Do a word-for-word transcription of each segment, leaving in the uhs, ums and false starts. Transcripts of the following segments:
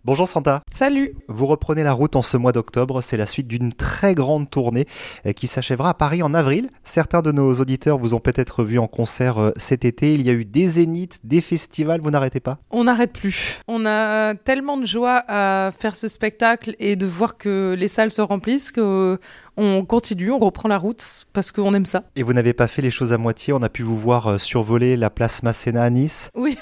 Bonjour Santa. Salut. Vous reprenez la route en ce mois d'octobre, c'est la suite d'une très grande tournée qui s'achèvera à Paris en avril. Certains de nos auditeurs vous ont peut-être vu en concert cet été, il y a eu des zéniths, des festivals, vous n'arrêtez pas? On n'arrête plus. On a tellement de joie à faire ce spectacle et de voir que les salles se remplissent que on continue, on reprend la route parce qu'on aime ça. Et vous n'avez pas fait les choses à moitié, on a pu vous voir survoler la place Masséna à Nice. Oui.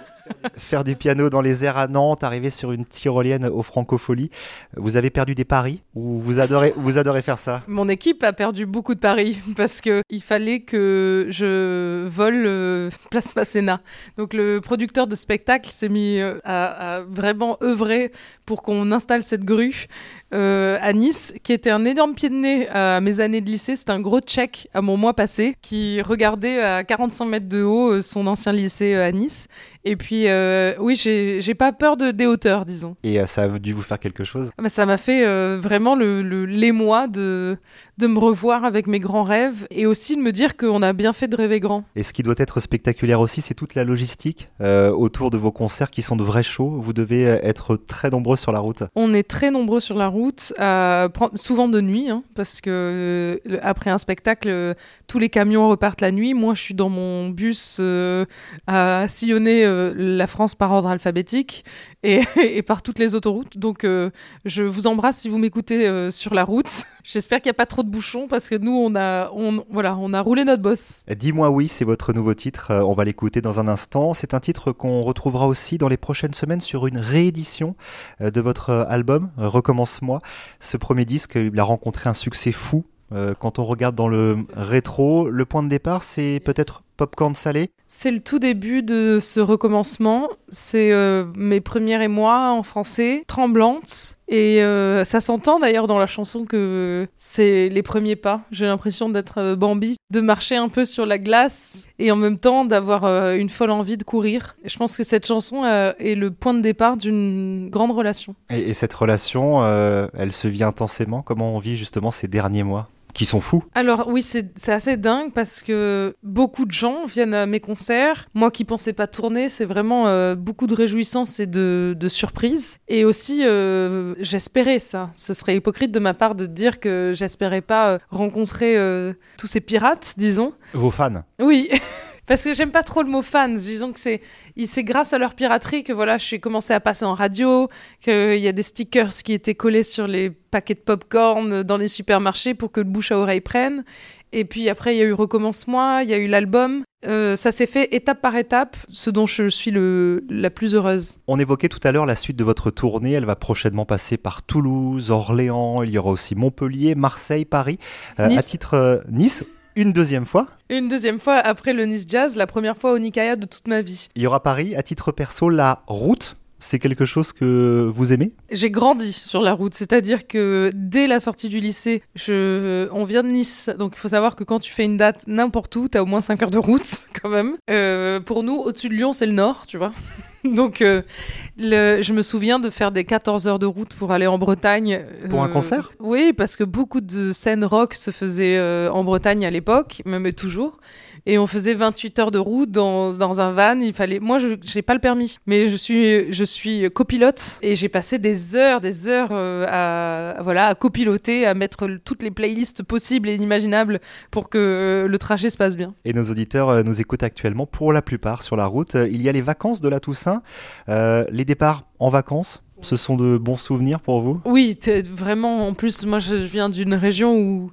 Faire du piano dans les airs à Nantes, arriver sur une tyrolienne au Francofolie. Vous avez perdu des paris ou vous adorez, vous adorez faire ça? Mon équipe a perdu beaucoup de paris parce qu'il fallait que je vole euh, Place Masséna. Donc le producteur de spectacle s'est mis euh, à, à vraiment œuvrer pour qu'on installe cette grue euh, à Nice, qui était un énorme pied de nez à mes années de lycée. C'était un gros check à mon mois passé, qui regardait à quarante-cinq mètres de haut euh, son ancien lycée euh, à Nice. Et puis, euh, oui, j'ai, j'ai pas peur de, des hauteurs, disons. Et euh, ça a dû vous faire quelque chose? Ah bah, ça m'a fait euh, vraiment le, le, l'émoi de, de me revoir avec mes grands rêves et aussi de me dire qu'on a bien fait de rêver grand. Et ce qui doit être spectaculaire aussi, c'est toute la logistique euh, autour de vos concerts qui sont de vrais shows. Vous devez être très nombreux sur la route. On est très nombreux sur la route, euh, souvent de nuit, hein, parce que euh, après un spectacle, euh, tous les camions repartent la nuit. Moi, je suis dans mon bus euh, à sillonner euh, la France par ordre alphabétique et, et par toutes les autoroutes. Donc, euh, je vous embrasse si vous m'écoutez euh, sur la route. J'espère qu'il n'y a pas trop de bouchons parce que nous, on a, on, voilà, on a roulé notre bosse. Dis-moi oui, c'est votre nouveau titre. Euh, on va l'écouter dans un instant. C'est un titre qu'on retrouvera aussi dans les prochaines semaines sur une réédition euh, de votre album, euh, Recommence-moi. Ce premier disque, il a rencontré un succès fou. Euh, quand on regarde dans le rétro, le point de départ, c'est peut-être Popcorn Salé. C'est le tout début de ce recommencement. C'est euh, mes premières émois en français, tremblantes. Et euh, ça s'entend d'ailleurs dans la chanson que c'est les premiers pas. J'ai l'impression d'être euh, Bambi, de marcher un peu sur la glace et en même temps d'avoir euh, une folle envie de courir. Et je pense que cette chanson euh, est le point de départ d'une grande relation. Et, et cette relation, euh, elle se vit intensément. Comment on vit justement ces derniers mois qui sont fous? Alors oui, c'est, c'est assez dingue parce que beaucoup de gens viennent à mes concerts. Moi qui pensais pas tourner, c'est vraiment euh, beaucoup de réjouissance et de, de surprise. Et aussi, euh, j'espérais ça. Ce serait hypocrite de ma part de dire que j'espérais pas euh, rencontrer euh, tous ces pirates, disons. Vos fans? Oui. Parce que j'aime pas trop le mot fans. Disons que c'est, c'est grâce à leur piraterie que voilà, je suis commencé à passer en radio, qu'il y a des stickers qui étaient collés sur les paquets de popcorn dans les supermarchés pour que le bouche à oreille prenne. Et puis après, il y a eu Recommence-moi, il y a eu l'album. Euh, ça s'est fait étape par étape, ce dont je suis le, la plus heureuse. On évoquait tout à l'heure la suite de votre tournée. Elle va prochainement passer par Toulouse, Orléans, il y aura aussi Montpellier, Marseille, Paris. Euh, Nice. À titre euh, Nice. Une deuxième fois? Une deuxième fois après le Nice Jazz, la première fois au Nikaya de toute ma vie. Il y aura Paris. À titre perso, la route, c'est quelque chose que vous aimez? J'ai grandi sur la route, c'est-à-dire que dès la sortie du lycée, je... on vient de Nice, donc il faut savoir que quand tu fais une date n'importe où, t'as au moins cinq heures de route quand même. Euh, pour nous, au-dessus de Lyon, c'est le nord, tu vois. Donc, euh, le, je me souviens de faire des quatorze heures de route pour aller en Bretagne. Pour euh, un concert? Oui, parce que beaucoup de scènes rock se faisaient euh, en Bretagne à l'époque, même toujours. Et on faisait vingt-huit heures de route dans, dans un van. Il fallait... Moi, je n'ai pas le permis, mais je suis, je suis copilote et j'ai passé des heures, des heures euh, à, voilà, à copiloter, à mettre toutes les playlists possibles et inimaginables pour que euh, le trajet se passe bien. Et nos auditeurs euh, nous écoutent actuellement pour la plupart sur la route. Euh, il y a les vacances de la Toussaint, euh, les départs en vacances. Ce sont de bons souvenirs pour vous? Oui, vraiment. En plus, moi, je viens d'une région où...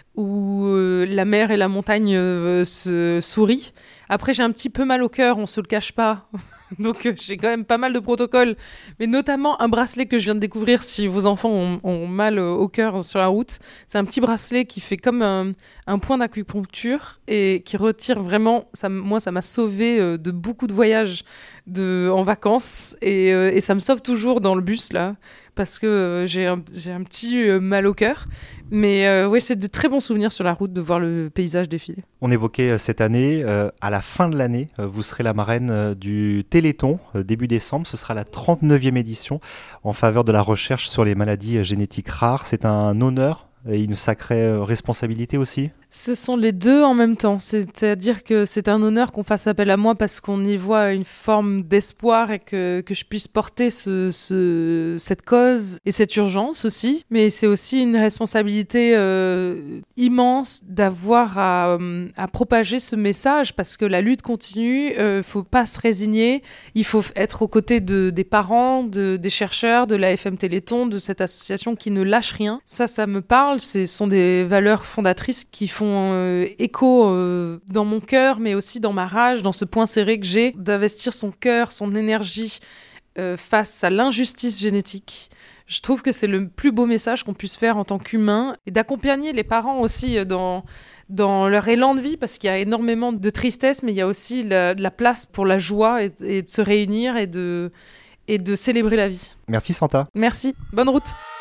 où euh, la mer et la montagne euh, se sourient. Après, j'ai un petit peu mal au cœur, on se le cache pas. Donc, euh, j'ai quand même pas mal de protocoles, mais notamment un bracelet que je viens de découvrir si vos enfants ont, ont mal euh, au cœur sur la route. C'est un petit bracelet qui fait comme un, un point d'acupuncture et qui retire vraiment... Ça, moi, ça m'a sauvé euh, de beaucoup de voyages de, en vacances et, euh, et ça me sauve toujours dans le bus, là, parce que euh, j'ai, un, j'ai un petit euh, mal au cœur. Mais euh, oui, c'est de très bons souvenirs sur la route de voir le paysage défiler. On évoquait euh, cette année, euh, à la fin de l'année, euh, vous serez la marraine euh, du Téléthon, euh, début décembre. Ce sera la trente-neuvième édition en faveur de la recherche sur les maladies euh, génétiques rares. C'est un honneur et une sacrée euh, responsabilité aussi. Ce sont les deux en même temps, c'est-à-dire que c'est un honneur qu'on fasse appel à moi parce qu'on y voit une forme d'espoir et que, que je puisse porter ce, ce, cette cause et cette urgence aussi, mais c'est aussi une responsabilité euh, immense d'avoir à, à propager ce message parce que la lutte continue, il euh, ne faut pas se résigner, il faut être aux côtés de, des parents, de, des chercheurs, de la F M Téléthon, de cette association qui ne lâche rien. Ça, ça me parle, ce sont des valeurs fondatrices qui font euh, écho euh, dans mon cœur, mais aussi dans ma rage, dans ce point serré que j'ai, d'investir son cœur, son énergie euh, face à l'injustice génétique. Je trouve que c'est le plus beau message qu'on puisse faire en tant qu'humain, et d'accompagner les parents aussi dans, dans leur élan de vie, parce qu'il y a énormément de tristesse, mais il y a aussi la, la place pour la joie et, et de se réunir et de, et de célébrer la vie. Merci Santa. Merci, bonne route.